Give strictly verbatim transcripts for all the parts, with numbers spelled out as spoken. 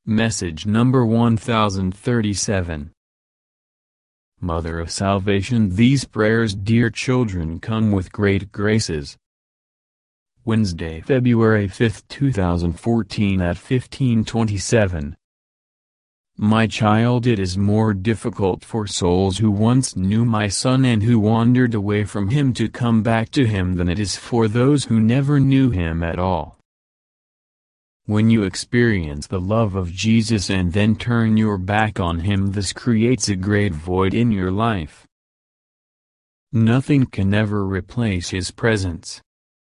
Message number one thousand thirty-seven. Mother of Salvation, these prayers, dear children, come with great graces. Wednesday, February fifth, two thousand fourteen at fifteen twenty-seven. My child, it is more difficult for souls who once knew my Son and who wandered away from him to come back to him than it is for those who never knew him at all. When you experience the love of Jesus and then turn your back on him, this creates a great void in your life. Nothing can ever replace his presence.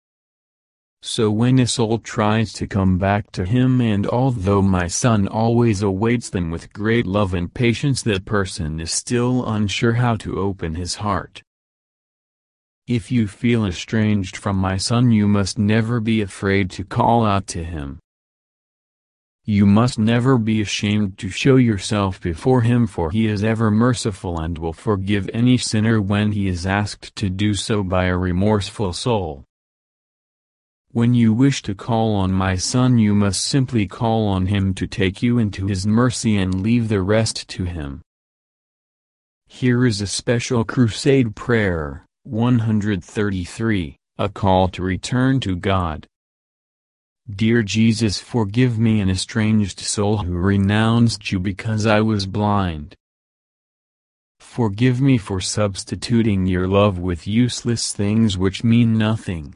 So when a soul tries to come back to him, and although my Son always awaits them with great love and patience, that person is still unsure how to open his heart. If you feel estranged from my Son, you must never be afraid to call out to him. You must never be ashamed to show yourself before him, for he is ever merciful and will forgive any sinner when he is asked to do so by a remorseful soul. When you wish to call on my Son, you must simply call on him to take you into his mercy and leave the rest to him. Here is a special crusade prayer, one hundred thirty-three, a call to return to God. Dear Jesus, forgive me, an estranged soul who renounced you because I was blind. Forgive me for substituting your love with useless things which mean nothing.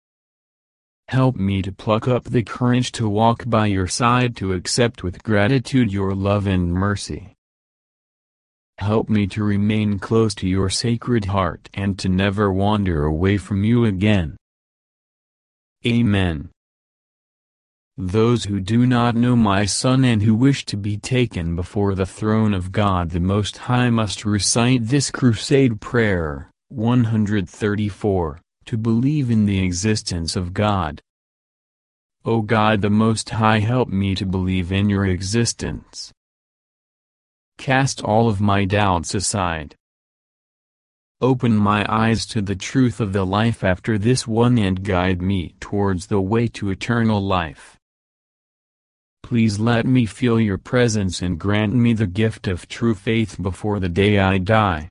Help me to pluck up the courage to walk by your side, to accept with gratitude your love and mercy. Help me to remain close to your sacred heart and to never wander away from you again. Amen. Those who do not know my Son and who wish to be taken before the throne of God the Most High must recite this crusade prayer, one hundred thirty-four, to believe in the existence of God. O God the Most High, help me to believe in your existence. Cast all of my doubts aside. Open my eyes to the truth of the life after this one and guide me towards the way to eternal life. Please let me feel your presence and grant me the gift of true faith before the day I die.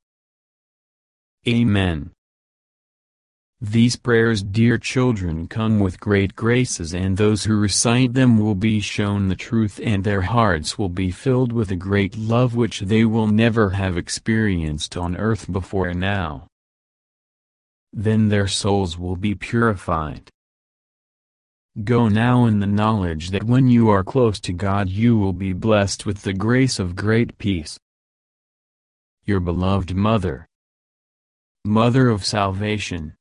Amen. These prayers, dear children, come with great graces, and those who recite them will be shown the truth, and their hearts will be filled with a great love which they will never have experienced on earth before now. Then their souls will be purified. Go now in the knowledge that when you are close to God you will be blessed with the grace of great peace. Your beloved Mother, Mother of Salvation.